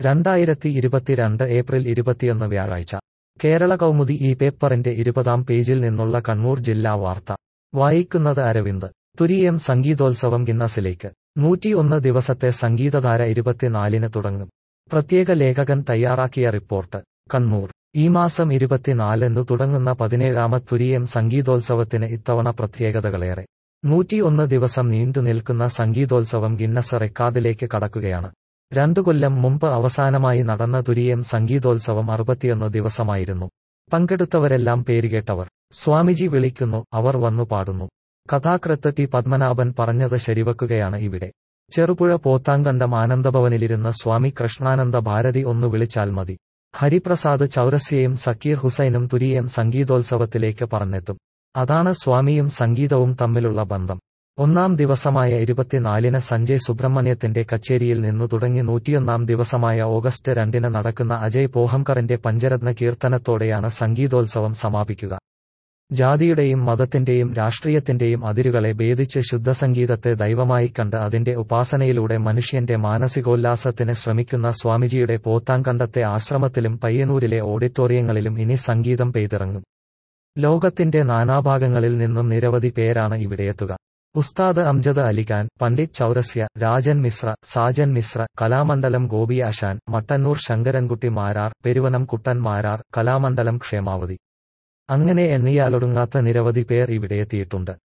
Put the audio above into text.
2022 April 21 വ്യാഴാഴ്ച കേരള കൗമുദി ഈ പേപ്പറിന്റെ 20-ാം പേജിൽ നിന്നുള്ള കണ്ണൂർ ജില്ലാ വാർത്ത വായിക്കുന്നത് അരവിന്ദ്. തുരീയം സംഗീതോത്സവം ഗിന്നസിലേക്ക്. 101 ദിവസത്തെ സംഗീതധാര 24-ന് തുടങ്ങും. പ്രത്യേക ലേഖകൻ തയ്യാറാക്കിയ റിപ്പോർട്ട്. കണ്ണൂർ. ഈ മാസം 24-ന് തുടങ്ങുന്ന 17-ാമത് തുരീയം സംഗീതോത്സവത്തിന് ഇത്തവണ പ്രത്യേകതകളേറെ. 101 ദിവസം നീണ്ടു നിൽക്കുന്ന സംഗീതോത്സവം ഗിന്നസ് റെക്കോർഡിലേക്ക് കടക്കുകയാണ്. 2 കൊല്ലം മുമ്പ് അവസാനമായി നടന്ന തുരീയം സംഗീതോത്സവം 61 ദിവസമായിരുന്നു. പങ്കെടുത്തവരെല്ലാം പേരുകേട്ടവർ. സ്വാമിജി വിളിക്കുന്നു, അവർ വന്നു പാടുന്നു. കഥാകൃത്ത് ടി പത്മനാഭൻ പറഞ്ഞത് ശരിവെക്കുകയാണ് ഇവിടെ. ചെറുപുഴ പോത്താങ്കണ്ടം ആനന്ദഭവനിലിരുന്ന സ്വാമി കൃഷ്ണാനന്ദ ഭാരതി ഒന്നു വിളിച്ചാൽ മതി. ഹരിപ്രസാദ് ചൗരസ്യയും സക്കീർ ഹുസൈനും തുരീയം സംഗീതോത്സവത്തിലേക്ക് പറന്നെത്തും. അതാണ് സ്വാമിയും സംഗീതവും തമ്മിലുള്ള ബന്ധം. 1-ാം ദിവസമായ 24-ന് സഞ്ജയ് സുബ്രഹ്മണ്യത്തിന്റെ കച്ചേരിയിൽ നിന്നു തുടങ്ങി 101-ാം ദിവസമായ ഓഗസ്റ്റ് 2-ന് നടക്കുന്ന അജയ് പോഹംകറിന്റെ പഞ്ചരത്ന കീർത്തനത്തോടെയാണ് സംഗീതോത്സവം സമാപിക്കുക. ജാതിയുടെയും മതത്തിന്റെയും രാഷ്ട്രീയത്തിന്റെയും അതിരുകളെ ഭേദിച്ച് ശുദ്ധസംഗീതത്തെ ദൈവമായി കണ്ട് അതിന്റെ ഉപാസനയിലൂടെ മനുഷ്യന്റെ മാനസികോല്ലാസത്തിന് ശ്രമിക്കുന്ന സ്വാമിജിയുടെ പോത്താങ്കണ്ടത്തെ ആശ്രമത്തിലും പയ്യന്നൂരിലെ ഓഡിറ്റോറിയങ്ങളിലും ഇനി സംഗീതം പെയ്തിറങ്ങും. ലോകത്തിന്റെ നാനാഭാഗങ്ങളിൽ നിന്നും നിരവധി പേരാണ് ഇവിടെയെത്തുക. ഉസ്താദ് അംജദ് അലിഖാൻ, പണ്ഡിറ്റ് ചൗരസ്യ, രാജൻ മിശ്ര, സാജൻ മിശ്ര, കലാമണ്ഡലം ഗോപി ആശാൻ, മട്ടന്നൂർ ശങ്കരൻകുട്ടി മാരാർ, പെരുവനം കുട്ടൻ മാരാർ, കലാമണ്ഡലം ക്ഷേമാവതി. അങ്ങനെ എണ്ണിയാലൊടുങ്ങാത്ത നിരവധി പേർ ഇവിടെയെത്തിയിട്ടുണ്ട്.